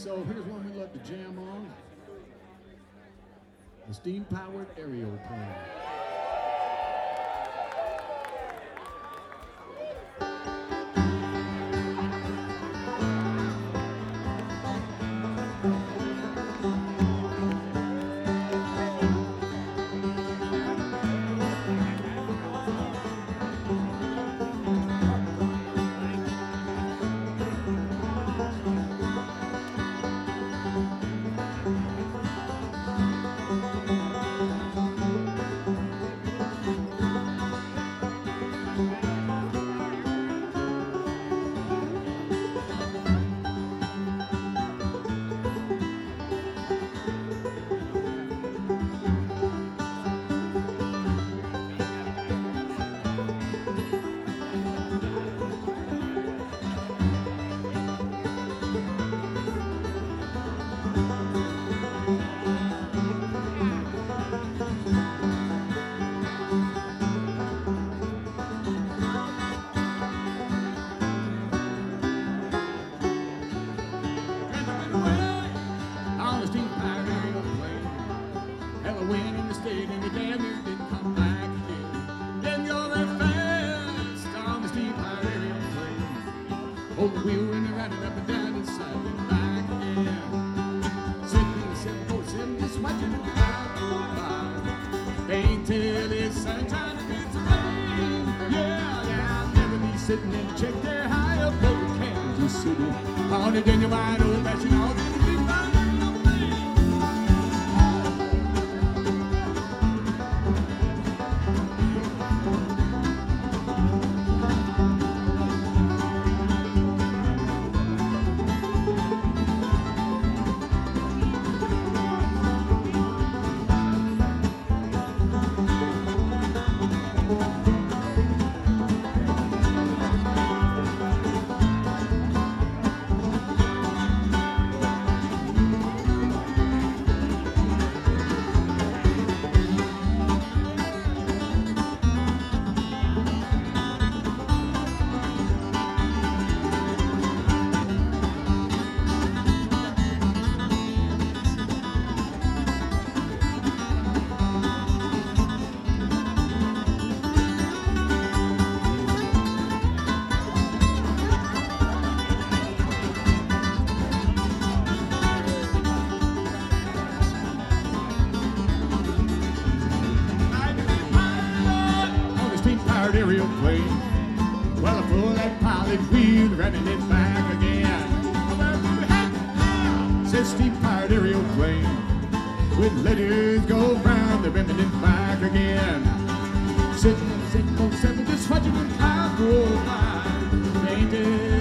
So here's one we love to jam on. The steam-powered aerial plane. Sitting and check their high up over Kansas City. On it in your mind, old fashioned all the big aerial plane. Well, I pull that pilot wheel, running it back again. Says steam-powered aerial plane. With letters go round, they're running it back again. Sitting on the 707, just watching the cloud go by. Painted